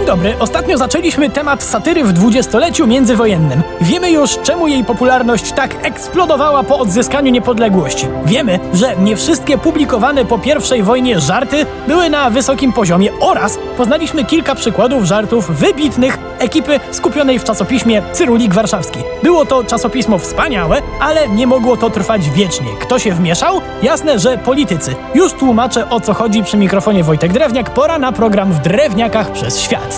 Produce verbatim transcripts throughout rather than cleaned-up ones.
Dzień dobry, ostatnio zaczęliśmy temat satyry w dwudziestoleciu międzywojennym. Wiemy już, czemu jej popularność tak eksplodowała po odzyskaniu niepodległości. Wiemy, że nie wszystkie publikowane po pierwszej wojnie żarty były na wysokim poziomie oraz poznaliśmy kilka przykładów żartów wybitnych ekipy skupionej w czasopiśmie Cyrulik Warszawski. Było to czasopismo wspaniałe, ale nie mogło to trwać wiecznie. Kto się wmieszał? Jasne, że politycy. Już tłumaczę, o co chodzi przy mikrofonie Wojtek Drewniak. Pora na program W Drewniakach przez świat.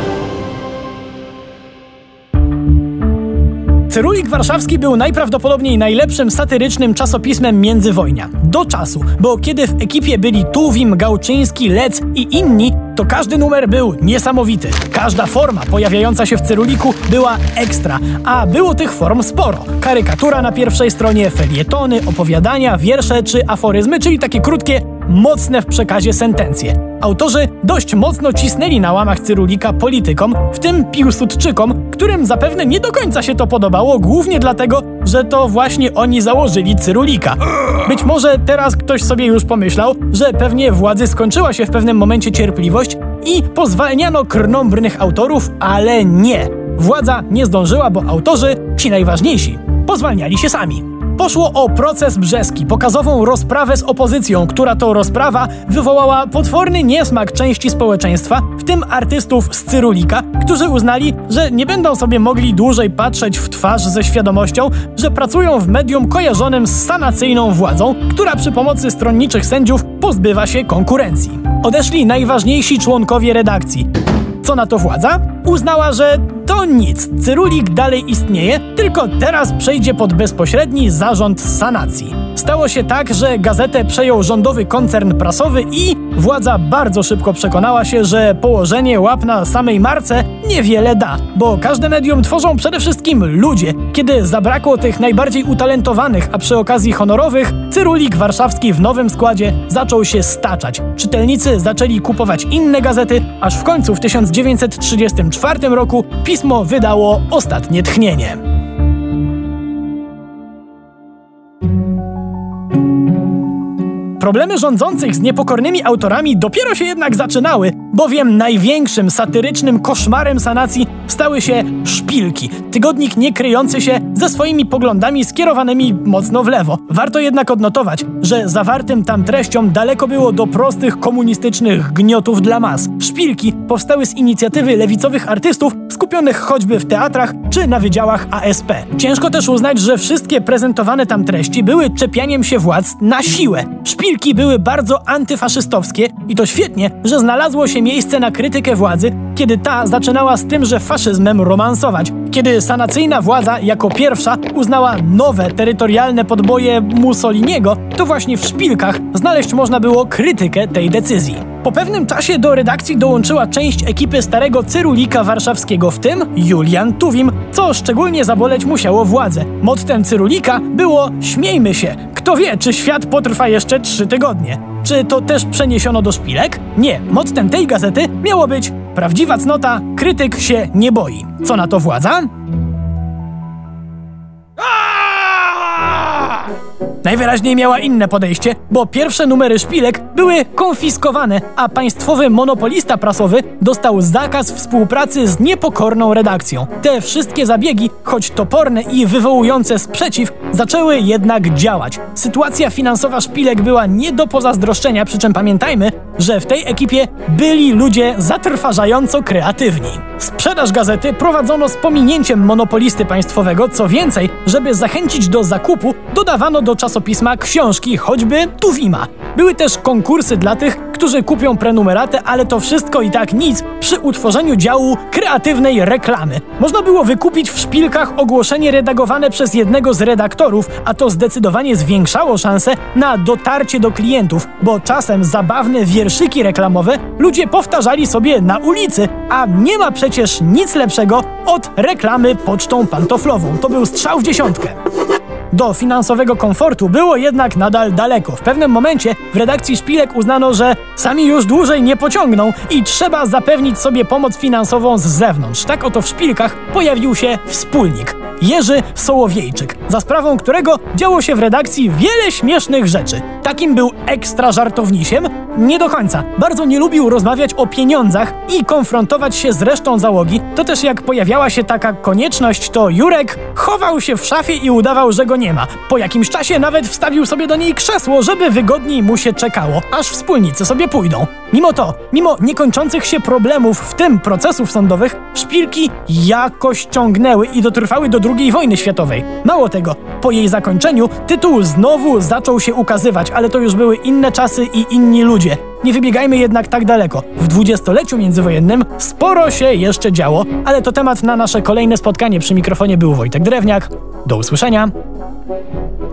Cyrulik Warszawski był najprawdopodobniej najlepszym satyrycznym czasopismem międzywojnia. Do czasu, bo kiedy w ekipie byli Tuwim, Gałczyński, Lec i inni, to każdy numer był niesamowity. Każda forma pojawiająca się w Cyruliku była ekstra, a było tych form sporo. Karykatura na pierwszej stronie, felietony, opowiadania, wiersze czy aforyzmy, czyli takie krótkie, mocne w przekazie sentencje. Autorzy dość mocno cisnęli na łamach Cyrulika politykom, w tym Piłsudczykom, którym zapewne nie do końca się to podobało, głównie dlatego, że to właśnie oni założyli Cyrulika. Być może teraz ktoś sobie już pomyślał, że pewnie władzy skończyła się w pewnym momencie cierpliwość i pozwalniano krnąbrnych autorów, ale nie. Władza nie zdążyła, bo autorzy, ci najważniejsi, pozwalniali się sami. Poszło o proces brzeski, pokazową rozprawę z opozycją, która to rozprawa wywołała potworny niesmak części społeczeństwa, w tym artystów z Cyrulika, którzy uznali, że nie będą sobie mogli dłużej patrzeć w twarz ze świadomością, że pracują w medium kojarzonym z sanacyjną władzą, która przy pomocy stronniczych sędziów pozbywa się konkurencji. Odeszli najważniejsi członkowie redakcji. Co na to władza? Uznała, że to nic, Cyrulik dalej istnieje, tylko teraz przejdzie pod bezpośredni zarząd sanacji. Stało się tak, że gazetę przejął rządowy koncern prasowy i władza bardzo szybko przekonała się, że położenie łap na samej marce niewiele da, bo każde medium tworzą przede wszystkim ludzie. Kiedy zabrakło tych najbardziej utalentowanych, a przy okazji honorowych, Cyrulik Warszawski w nowym składzie zaczął się staczać. Czytelnicy zaczęli kupować inne gazety, aż w końcu w tysiąc dziewięćset trzydziestym czwartym roku pismo wydało ostatnie tchnienie. Problemy rządzących z niepokornymi autorami dopiero się jednak zaczynały, bowiem największym satyrycznym koszmarem sanacji stały się szpilki. Tygodnik nie kryjący się ze swoimi poglądami skierowanymi mocno w lewo. Warto jednak odnotować, że zawartym tam treścią daleko było do prostych komunistycznych gniotów dla mas. Szpilki powstały z inicjatywy lewicowych artystów skupionych choćby w teatrach czy na wydziałach A S P. Ciężko też uznać, że wszystkie prezentowane tam treści były czepianiem się władz na siłę. Szpilki były bardzo antyfaszystowskie i to świetnie, że znalazło się miejsce na krytykę władzy, kiedy ta zaczynała z tymże faszyzmem romansować. Kiedy sanacyjna władza jako pierwsza uznała nowe terytorialne podboje Mussoliniego, to właśnie w szpilkach znaleźć można było krytykę tej decyzji. Po pewnym czasie do redakcji dołączyła część ekipy starego Cyrulika Warszawskiego, w tym Julian Tuwim, co szczególnie zaboleć musiało władzę. Mottem Cyrulika było „Śmiejmy się”. Kto wie, czy świat potrwa jeszcze trzy tygodnie. Czy to też przeniesiono do szpilek? Nie. Mottem tej gazety miało być „Prawdziwa cnota, krytyk się nie boi”. Co na to władza? Najwyraźniej miała inne podejście, bo pierwsze numery szpilek były konfiskowane, a państwowy monopolista prasowy dostał zakaz współpracy z niepokorną redakcją. Te wszystkie zabiegi, choć toporne i wywołujące sprzeciw, zaczęły jednak działać. Sytuacja finansowa szpilek była nie do pozazdroszczenia, przy czym pamiętajmy, że w tej ekipie byli ludzie zatrważająco kreatywni. Sprzedaż gazety prowadzono z pominięciem monopolisty państwowego, co więcej, żeby zachęcić do zakupu, dodawano do czasopisma książki, choćby Tuwima. Były też konkursy dla tych, którzy kupią prenumeratę, ale to wszystko i tak nic przy utworzeniu działu kreatywnej reklamy. Można było wykupić w szpilkach ogłoszenie redagowane przez jednego z redaktorów, a to zdecydowanie zwiększało szanse na dotarcie do klientów, bo czasem zabawne wierszyki reklamowe ludzie powtarzali sobie na ulicy, a nie ma przecież nic lepszego od reklamy pocztą pantoflową. To był strzał w dziesiątkę. Do finansowego komfortu było jednak nadal daleko. W pewnym momencie w redakcji szpilek uznano, że sami już dłużej nie pociągną i trzeba zapewnić sobie pomoc finansową z zewnątrz. Tak oto w szpilkach pojawił się wspólnik. Jerzy Sołowiejczyk, za sprawą którego działo się w redakcji wiele śmiesznych rzeczy. Takim był ekstra żartownisiem? Nie do końca. Bardzo nie lubił rozmawiać o pieniądzach i konfrontować się z resztą załogi. To też jak pojawiała się taka konieczność, to Jurek chował się w szafie i udawał, że go nie ma. Po jakimś czasie nawet wstawił sobie do niej krzesło, żeby wygodniej mu się czekało, aż wspólnicy sobie pójdą. Mimo to, mimo niekończących się problemów, w tym procesów sądowych, szpilki jakoś ciągnęły i dotrwały do drugiej wojny światowej. Mało tego, po jej zakończeniu tytuł znowu zaczął się ukazywać, ale to już były inne czasy i inni ludzie. Nie wybiegajmy jednak tak daleko. W dwudziestoleciu międzywojennym sporo się jeszcze działo, ale to temat na nasze kolejne spotkanie. Przy mikrofonie był Wojtek Drewniak. Do usłyszenia.